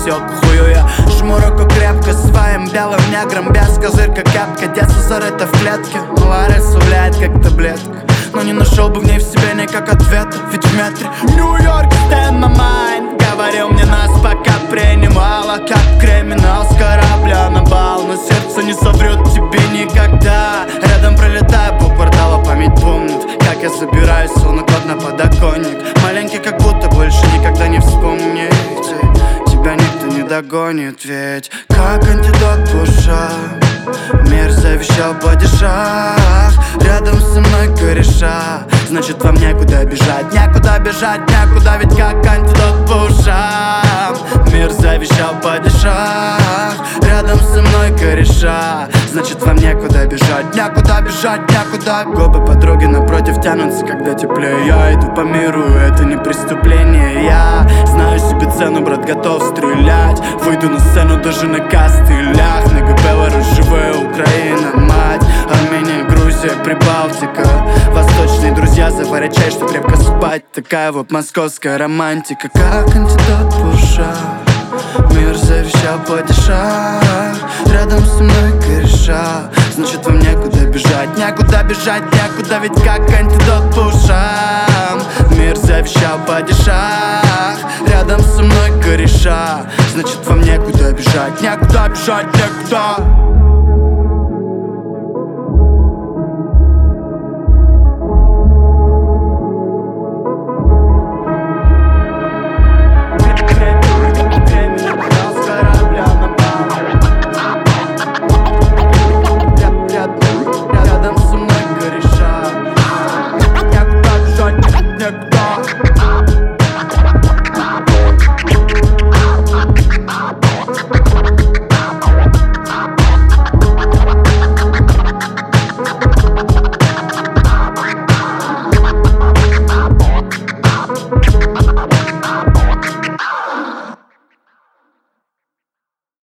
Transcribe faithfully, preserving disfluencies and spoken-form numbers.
отек хую. Я жму руку крепко своим белым негром, без козырька кепка. Детство зарыто в клетке, Ларис увляет как таблетка, но не нашел бы в ней в себе никак ответа. Ведь в метре Нью-Йорк, stand my mind. Говорил мне нас, пока принимала как криминал с корабля на бал. Но сердце не соврет тебе никогда. Рядом пролетаю по кварталу, память помнит, как я собираюсь, словно кот на подоконник. Маленький, как будто больше никогда не вспомнить. Тебя никто не догонит, ведь как антидот душа. Мир завещал падишах, рядом со мной кореша. Значит, вам некуда бежать, некуда бежать, некуда. Ведь как антидот по ушам. Мир завещал падишах, рядом со мной кореша. Значит, вам некуда бежать, некуда бежать, некуда. Губы подруги напротив тянутся, когда теплее. Я иду по миру, это не преступление. Я знаю себе цену, брат, готов стрелять. Выйду на сцену даже на костылях. На Беларусь, живая Украина, мать. Армения, Грузия, Прибалтика. Восточные друзья, заварят чай, что крепко спать. Такая вот московская романтика. Как антидот по ушам. Мир завещал падишах, рядом со мной кореша. Значит, вам некуда бежать, некуда бежать, некуда. Ведь как антидот по ушам. Мир завещал падишах, рядом со мной кореша. Значит, вам некуда бежать, некуда бежать, некуда.